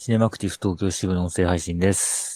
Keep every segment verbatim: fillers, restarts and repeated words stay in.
シネマクティフ東京支部の音声配信です。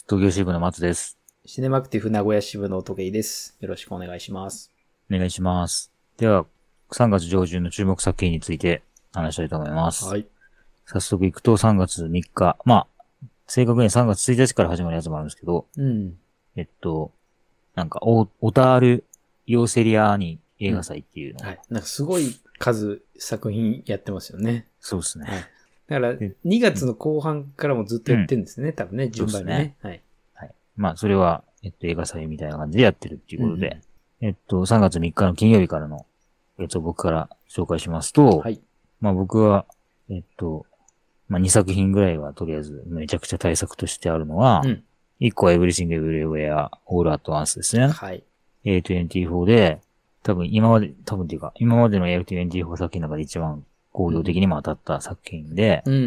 東京支部の松です。 シネマクティフ名古屋支部の時計です。よろしくお願いします。 お願いします。では、さんがつ上旬の注目作品について話したいと思います。 はい。 早速行くとさんがつみっか。まあ、正確にさんがつついたちから始まるやつもあるんですけど、 うん。 えっと、なんか、オ、オタール・ヨーセリアーニ映画祭っていうのが、 はい。なんかすごい数作品やってますよね。 そうですね。 はい。だからでにがつの後半からもずっとやってるんですね。多分ね、順番にね。はい。 はい。まあ、それは、えっと、映画祭みたいな感じでやってるっていうことで、えっと、さんがつみっかの金曜日からのやつを僕から紹介しますと、 はい。 まあ僕は、えっと、まあにさく品ぐらいはとりあえずめちゃくちゃ対策としてあるのは、 うん。 いっこは Everything Everywhere All at Once ですね。 はい。 エーにじゅうよん で、多分今まで、多分っていうか、今までの エーにじゅうよん 作品の中で一番行動的にも当たった作品で、 うん。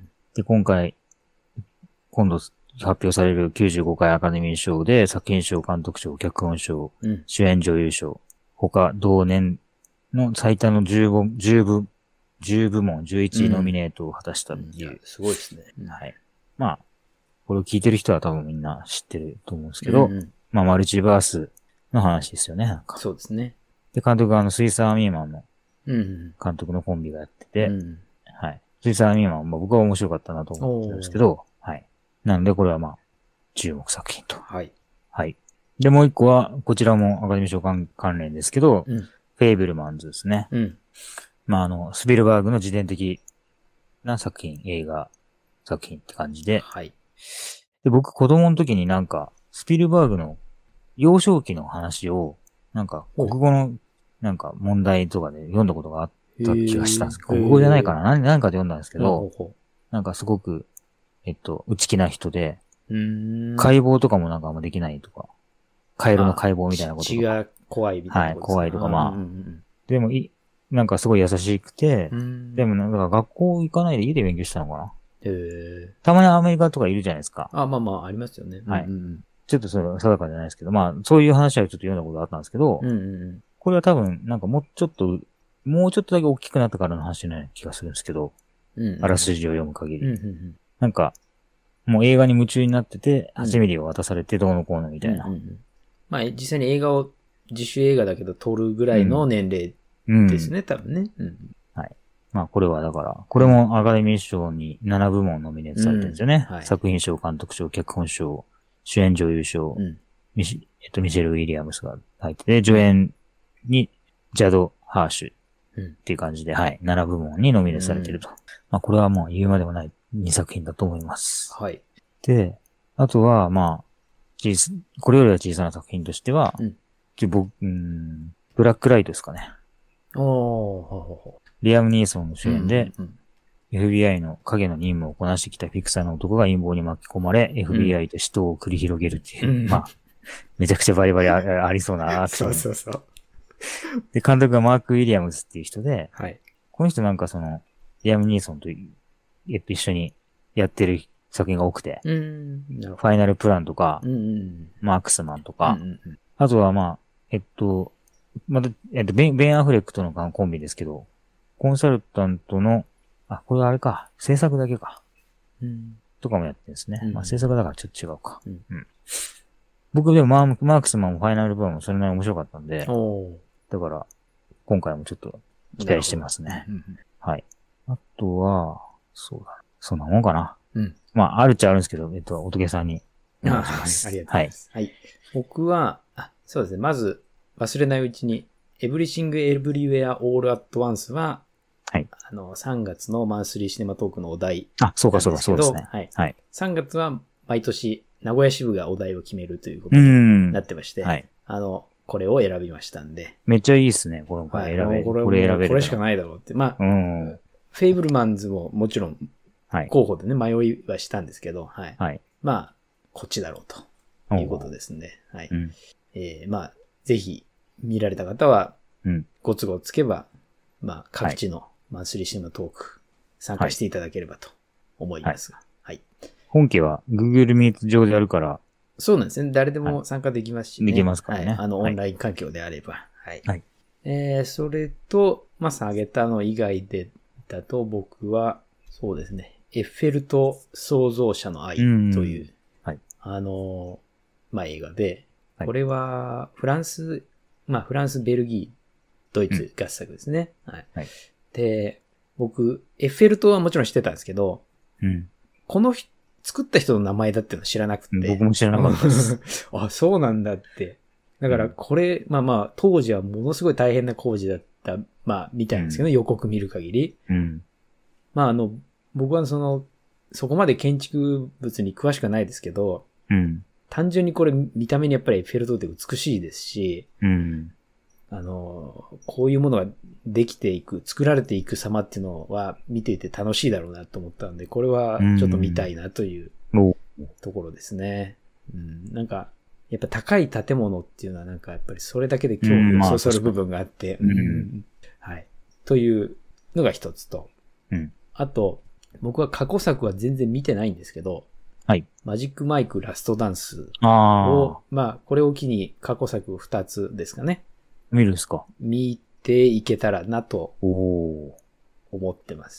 で、今回、今度発表されるきゅうじゅうごかいアカデミー賞で作品賞、監督賞、脚本賞、 うん。 主演女優賞、他同年の最多のじゅうご、じゅうぶ、じゅう部門、じゅういちいノミネートを果たしたっていやいう。 すごいですね。 はい。まあ、これを聞いてる人は多分みんな知ってると思うんですけど、 うんうん、 まあ、マルチバースの話ですよね、なんか。 そうですね。 で、監督はあの、スイスアーミーマンのうん。 監督のコンビがやってて、 うん。 はい。スイスアーミーマンも僕は面白かったなと思ってるんですけど、はい。なので、これはまあ、注目作品と。 はい。 はい。で、もう一個は、こちらもアカデミー賞関連ですけど、 うん。 フェイブルマンズですね。 うん。 まあ、あの、スピルバーグの自伝的な作品、映画作品って感じで。 はい。 で、僕子供の時になんか、スピルバーグの幼少期の話を、なんか、国語の、なんか問題とかで読んだことがあった気がしたんですけど、国語じゃないかな何、何かで読んだんですけど、なんかすごく、えっと、内気な人で、解剖とかもなんかあんまできないとか、カエルの解剖みたいなこととか。 血が怖いみたいなことはい、怖いとか、まあ。 うんうんうん、 でもい、なんかすごい優しくて、 うんでもなんか学校行かないで家で勉強したのかな。 へーたまにアメリカとかいるじゃないですか。 あ、まあまあ、ありますよね。 はい。 うんうん、 ちょっとそれは定かじゃないですけど、まあ、そういう話はちょっと読んだことがあったんですけど、 うんうんうん、 これは多分、なんかもうちょっと、もうちょっとだけ大きくなったからの話のような気がするんですけど、 うんうん、 あらすじを読む限り。 うんうんうん、 なんか、もう映画に夢中になってて、はちミリを渡されてどうのこうのみたいな。 うんうんうん、まあ、実際に映画を、自主映画だけど撮るぐらいの年齢ですね、うん、多分ね、うん。 はい。まあ、これはだから、これもアカデミー賞になな部門ノミネートされてるんですよね。うんはい、作品賞、監督賞、脚本賞、主演女優賞、うんミシえっと、ミシェル・ウィリアムスが入ってて、助演にジャド・ハーシュっていう感じで、うん、はい、なな部門にノミネートされてると。うん、まあ、これはもう言うまでもないにさく品だと思います。 はい。 で、あとは、まあ、これよりは小さな作品としては、うん僕うん、ブラックライトですかね。 おーリアム・ニーソンの主演で、うんうん、エフビーアイ の影の任務をこなしてきたフィクサーの男が陰謀に巻き込まれ、うん、エフビーアイ と死闘を繰り広げるっていう、うん、まあ、めちゃくちゃバリバリ あ, ありそうなアクション。 そうそうそう。 で、監督がマーク・ウィリアムズっていう人で、 はい、 この人なんかその、リアム・ニーソンと、えっと、一緒にやってる作品が多くて、 うん、 ファイナルプランとか、 うんうん、 マークスマンとか、 うんうんうん、 あとはまあ、えっと、また、えっと、ベン、ベンアフレックとのコンビですけど、コンサルタントの、あ、これあれか、制作だけか。うん。とかもやってるんですね。うん、まあ制作だからちょっと違うか。うん。うん、僕でもマーマークスマンもファイナルプランもそれなりに面白かったんで、だから、今回もちょっと期待してますね。うん、はい。あとは、そうだ。そんなもんかな。うん。まあ、あるっちゃあるんですけど、えっと、おとけさんにお願いします。 あ、はい、ありがとうございます。はい。はい、僕は、あ、そうですね。まず、忘れないうちに、Everything Everywhere All at Once は、はい。あの、さんがつのマンスリーシネマトークのお題。 あ、そうかそうか、そうですね。 はい。はい。さんがつは毎年、名古屋支部がお題を決めるということになってまして、はい。あの、これを選びましたんで。 めっちゃいいですね、この回選べ、はい、 これ、これ選べる。これしかないだろうって。まあ、うん、フェイブルマンズももちろん、候補でね、迷いはしたんですけど、はい。はい。まあ、こっちだろうということですんで、はい。うん、えー、まあ、ぜひ見られた方は、うん、ご都合つけば、まあ、各地のマンスリーシネマトーク参加していただければと思いますが、はい。はい、 本家は Google Meet 上であるから、 そうなんですね。誰でも参加できますしね。 できますからね。 はい。あの、オンライン環境であれば。はい。はい、えー、それと、まあ、下げたの以外で、だと僕は、そうですね。 エッフェル塔創造者の愛という、うん、 はい、 あの、まあ、映画で、これはフランス、まあ、フランス、ベルギー、ドイツ合作ですね。うん、はい。はい、で、僕、エッフェル塔はもちろん知ってたんですけど、 うん、 この作った人の名前だっていうの知らなくて。 僕も知らなかったです。 あ、そうなんだって。だからこれ、うん、まあまあ、当時はものすごい大変な工事だった、まあ、みたいなんですけど、うん、予告見る限り。 うん、 まああの、僕はその、そこまで建築物に詳しくはないですけど、 うん、 単純にこれ見た目にやっぱりエッフェル塔って美しいですし、 うん、 あの、こういうものができていく、作られていく様っていうのは見ていて楽しいだろうなと思ったんで、これはちょっと見たいなというところですね。うん、なんか、やっぱ高い建物っていうのはなんかやっぱりそれだけで興味をそそる部分があって、 うんうん、 はい。というのが一つと、 うん、 あと、僕は過去作は全然見てないんですけど、 はい。 マジックマイクラストダンスを、 あまあ、これを機に過去作二つですかね。 見るんですか？ 見ていけたらなと思ってます。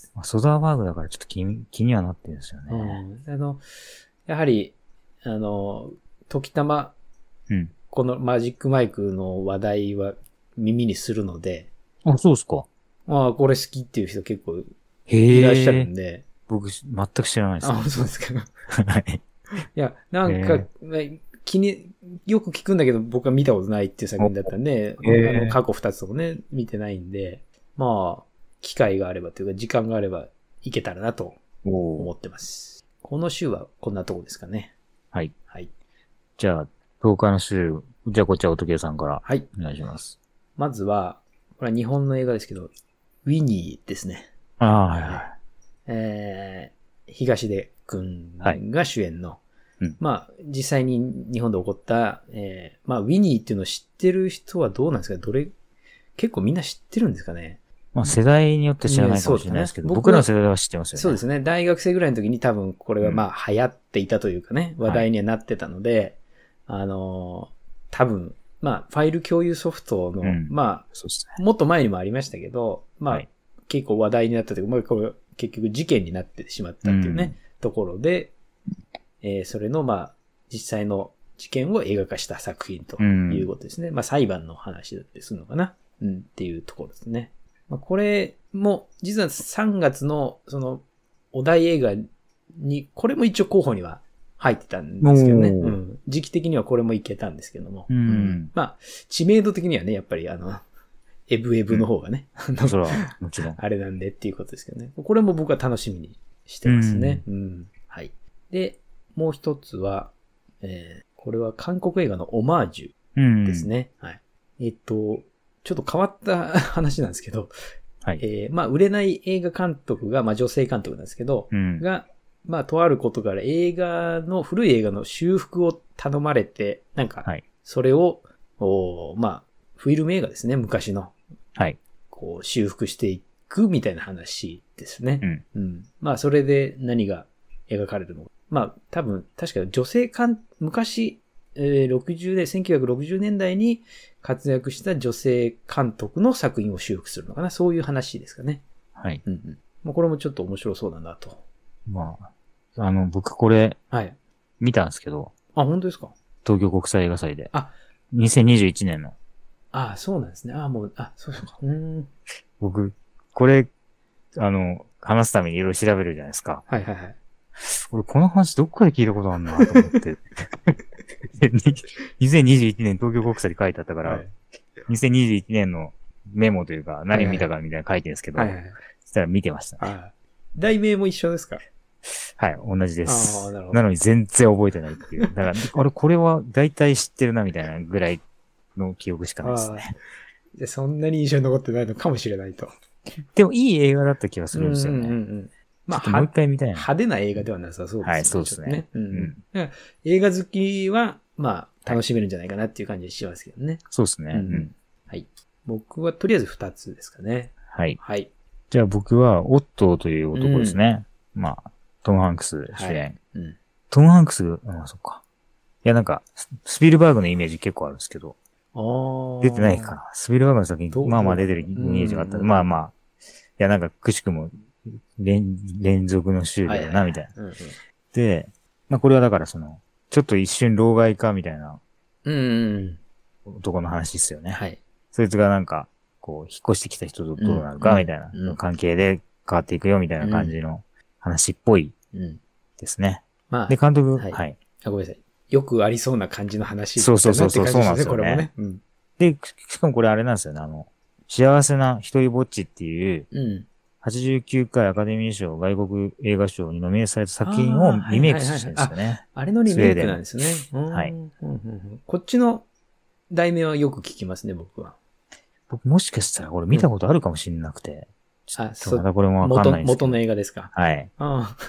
ソダーバーグだからちょっと気に、気にはなってるんですよね。 うん、あの、やはり、あの、時たま、 うん、 このマジックマイクの話題は耳にするので。 あ、そうですか。 ああ、これ好きっていう人結構いらっしゃるんで。 僕、全く知らないです、 ね。あ、そうですか。 はい。 いや、なんか、気に、よく聞くんだけど僕は見たことないっていう作品だったんで、あの過去二つともね、見てないんで、まあ、機会があればというか時間があればいけたらなと思ってます。この週はこんなとこですかね。 はい。 はい。 じゃあ、とおかの週、じゃあこっちはおとけさんから。 はい。 お願いします。 まずは、これは日本の映画ですけど、ウィニーですね。 ああ、はいはい。 えー、東出くんが主演の、はいうん、まあ、実際に日本で起こった、えー、まあ、ウィニーっていうのを知ってる人はどうなんですか？どれ、結構みんな知ってるんですかね？ まあ、世代によって知らないかもしれないですけど、ね、僕らの世代は知ってますよね。 そうですね。大学生ぐらいの時に多分これがまあ流行っていたというかね、うん、話題にはなってたので、はい、あのー、多分、まあ、ファイル共有ソフトの、うん、まあ、 そうですね、もっと前にもありましたけど、まあ、はい、結構話題になったというか、まあ、これ結局事件になってしまったっていうね、うん、ところで、えー、それのまあ、実際の事件を映画化した作品ということですね。うん、まあ、裁判の話だってするのかな、うん、っていうところですね。まあ、これも、実はさんがつの、その、お題映画に、これも一応候補には入ってたんですけどね。うん、時期的にはこれもいけたんですけども。 うんうん、 まあ、知名度的にはね、やっぱりあの、エブエブの方がね。 うん、それはもちろん。 あれなんでっていうことですけどね。これも僕は楽しみにしてますね。うん、うん。はい。で、もう一つは、えー、これは韓国映画のオマージュですね。うん、はい。えっと、ちょっと変わった話なんですけど、 はい。 えー、まあ、売れない映画監督が、まあ、女性監督なんですけど、 うん、 が、まあ、とあることから映画の、古い映画の修復を頼まれて、なんか、それを、はい、まあ、フィルム映画ですね、昔の。 はい。 こう、修復していくみたいな話ですね。 うん。 うん。まあ、それで何が描かれるのか。まあ、多分、確か女性監、昔、えー、ろくじゅうねん、せんきゅうひゃくろくじゅうねんだいに活躍した女性監督の作品を修復するのかな。そういう話ですかね。 はい。 うんうん。まあ、これもちょっと面白そうだなと。 まあ、あの、僕これ、 はい。 見たんですけど。 あ、本当ですか？ 東京国際映画祭で。 あ、 にせんにじゅういちねんの。 ああ、そうなんですね。ああ、もう、あ、そうそうか。うん。 僕、これ、あの、話すためにいろいろ調べるじゃないですか。 はいはいはい。 俺、この話どっかで聞いたことあるなと思って。にせんにじゅういちねん東京国際で書いてあったから、はい、にせんにじゅういちねんのメモというか、何を見たかみたいなの書いてるんですけど、 はいはいはい、 そしたら見てましたね。 ああ、題名も一緒ですか？ はい、同じです。 ああ、なるほど。 なのに全然覚えてないっていう。だから、俺これは大体知ってるなみたいなぐらいの記憶しかないですね。 でそんなに印象に残ってないのかもしれないと。 でもいい映画だった気がするんですよね。 うんうんうん、まあ、 もう一回見たいな。 派手な映画ではなさそうですね。 はい、そうですね。ね、 うんうん、映画好きは、まあ、楽しめるんじゃないかなっていう感じしますけどね。 そうですね、うんうん。 はい。僕はとりあえず二つですかね。 はい。 はい。 じゃあ僕は、オットーという男ですね。うん、まあ、トム・ハンクス主演。 はい、うん、 トム・ハンクス、ああ、そっか。いや、なんか、スピルバーグのイメージ結構あるんですけど。出てないかな。スピルバーグの作品、まあまあ出てるイメージがあった。まあまあ。いや、なんか、くしくも連、連続の週だよな、みたいな。で、まあこれはだからその、ちょっと一瞬老害か、みたいな。 うん。 男の話ですよね。 はい。 そいつがなんか、こう、引っ越してきた人とどうなるか、みたいな、うん、関係で変わっていくよ、みたいな感じの話っぽいですね。うん、まあ。で、監督、はい。はい、 あ、ごめんなさい。よくありそうな感じの話だったなって感じですね。そうそうそう、そうなんですよね。 これもね。うん、 で、しかもこれあれなんですよね。あの、幸せな一人ぼっちっていう、うん、はちじゅうきゅうかいアカデミー賞外国映画賞にノミネートされた作品をリメイクしてるんですよね。はいはいはいはい、あ, あれのリメイクなんですね。 はい、 うんうんうん。こっちの題名はよく聞きますね、僕は。 僕もしかしたらこれ見たことあるかもしれなくて。うん、あ、そう。まだこれもわかんないですけど。 元の映画ですか。 はい。 あ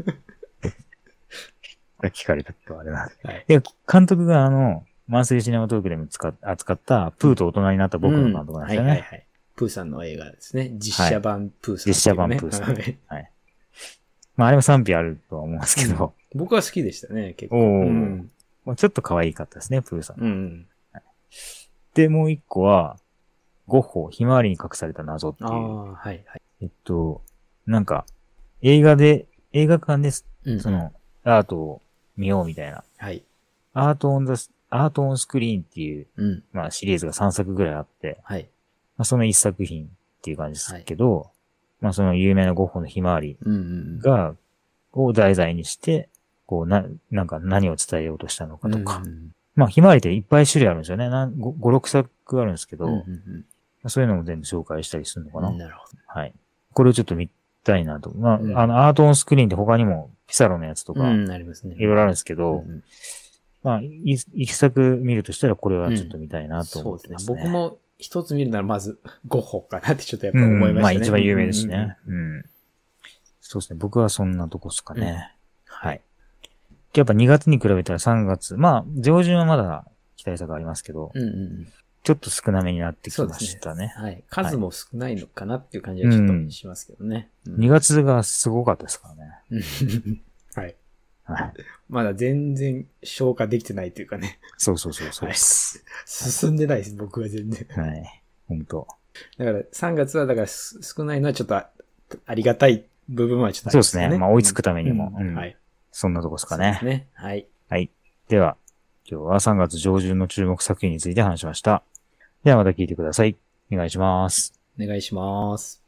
あ。聞かれたとあれなんで。はい、で、監督があの、マンスリーシネマトークでも使っ扱ったプーと大人になった僕の監督なんですよね。うん、はいはいはい。 プーさんの映画ですね。実写版プーさん、ね、 実写版プーさん。はい。まああれも賛否あるとは思うんですけど。 うん、僕は好きでしたね、結構。 おー。うん、まあ、ちょっと可愛かったですね、プーさん。 うん、 はい。で、もう一個は、ゴッホ、ひまわりに隠された謎っていう。ああ、はいはい。 えっと、なんか、映画で、映画館で、うん、その、アートを見ようみたいな。 はい。 アートオンザ、アートオンスクリーンっていう、 うん、 まあシリーズがさんさくぐらいあって、 はい。 まあそのいっさく品っていう感じですけど、はい、まあその有名なゴッホのひまわりが、を題材にして、こうな、なんか何を伝えようとしたのかとか。うんうん、まあひまわりっていっぱい種類あるんですよね。ご、ろくさくあるんですけど、 うんうんうん、 そういうのも全部紹介したりするのかな。 なるほど。 はい。これをちょっと見たいなと。まあ、うん、あの、アートオンスクリーンって他にもピサロのやつとか、 うん、ありますね。 いろいろあるんですけど、うんうん、まあ、一作見るとしたらこれはちょっと見たいなと思ってますね。 うん、そうですね。僕も一つ見るならまずゴッホかなってちょっとやっぱ思いましたね。うん、 まあ一番有名ですね。うん、うんうん。そうですね。僕はそんなとこですかね。うん、はい。やっぱにがつに比べたらさんがつ、まあ上旬はまだ期待差がありますけど、 うんうん、 ちょっと少なめになってきましたね。 そうですね。はい。数も少ないのかなっていう感じはちょっとしますけどね。 うんうん、にがつがすごかったですからね。 はい。 はい。 まだ全然消化できてないというかね。 そうそうそうそう、はい。 進んでないです、僕は全然。 はい。本当。 だからさんがつはだから少ないのはちょっと あ, ありがたい部分はちょっとありますね。そうですね。まあ追いつくためにも。 うんうん、はい。 そんなとこですかね。 そうですね。はい。 はい。では、今日はさんがつ上旬の注目作品について話しました。ではまた聞いてください。お願いします。 お願いします。